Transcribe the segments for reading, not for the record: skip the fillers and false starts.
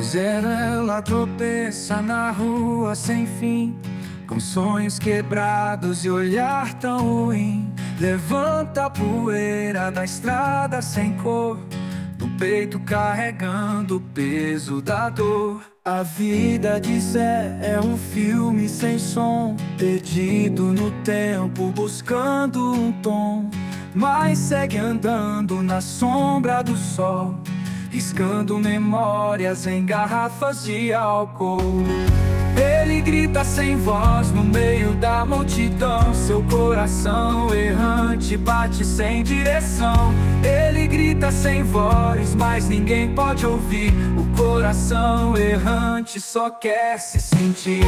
Ela tropeça na rua sem fim, com sonhos quebrados e olhar tão ruim. Levanta a poeira da estrada sem cor, no peito carregando o peso da dor. A vida de Zé é um filme sem som, perdido no tempo buscando um tom, mas segue andando na sombra do sol, riscando memórias em garrafas de álcool. Ele grita sem voz no meio da multidão, seu coração errante bate sem direção. Ele grita sem voz, mas ninguém pode ouvir. O coração errante só quer se sentir.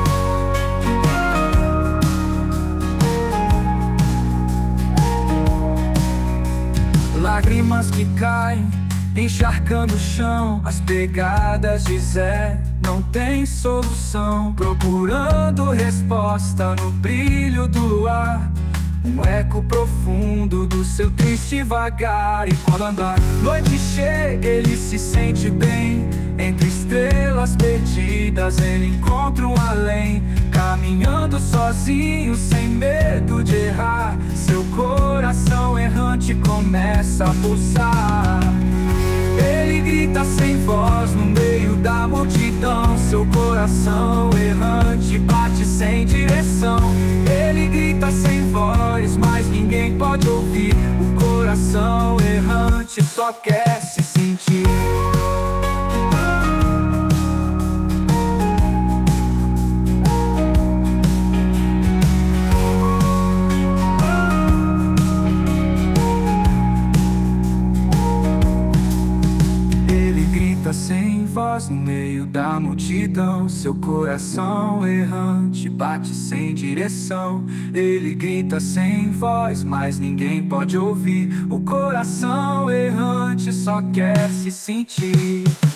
Lágrimas que caem, encharcando o chão. As pegadas de Zé não tem solução, procurando resposta no brilho do luar, um eco profundo do seu triste vagar. E quando a noite chega, ele se sente bem. Entre estrelas perdidas ele encontra um além, caminhando sozinho sem medo de errar. Seu coração errante começa a pulsar. Ele grita sem voz no meio da multidão, seu coração errante bate sem direção. Ele grita sem voz, mas ninguém pode ouvir. O coração errante só quer se sentir. Sem voz no meio da multidão, seu coração errante bate sem direção. Ele grita sem voz, mas ninguém pode ouvir. O coração errante só quer se sentir.